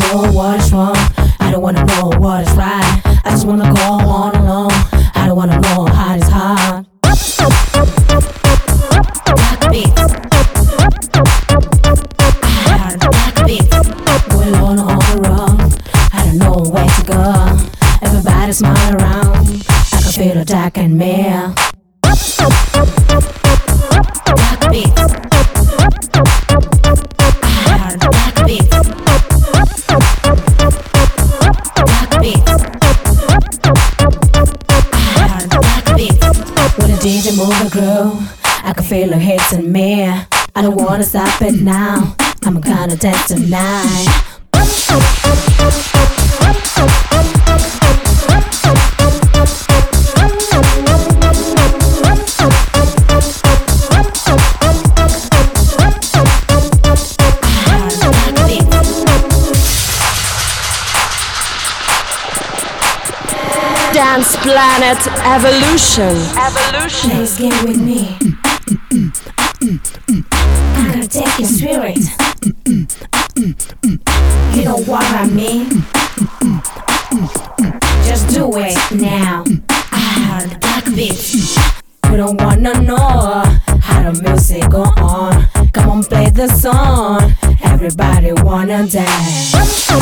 know what is wrong. I don't wanna know what is right. I just wanna go on alone. I don't wanna know how it's hard. Black beats. I heard black beats. Going on the road. I don't know where to go. Everybody smile around. I can feel the dark in me. Black beats. I heard black beats. Black beats. I heard black beats. When the DJ move the groove, I can feel the hits in me. I don't wanna stop it now. I'm gonna dance tonight. Dance Planet Evolution. Please get with me. I'm gonna take your spirit. You know what I mean? Just do it now. I heard black beats. We don't wanna know how the music go on. Come on, play the song. Everybody wanna dance.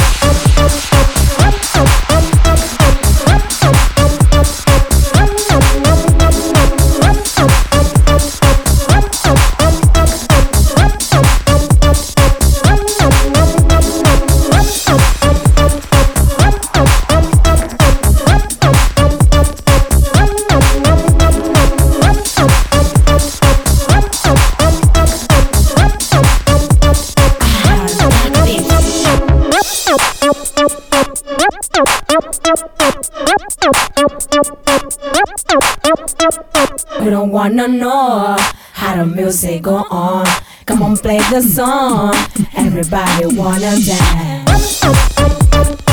We don't wanna know how the music go on. Come on, play the song. Everybody wanna dance.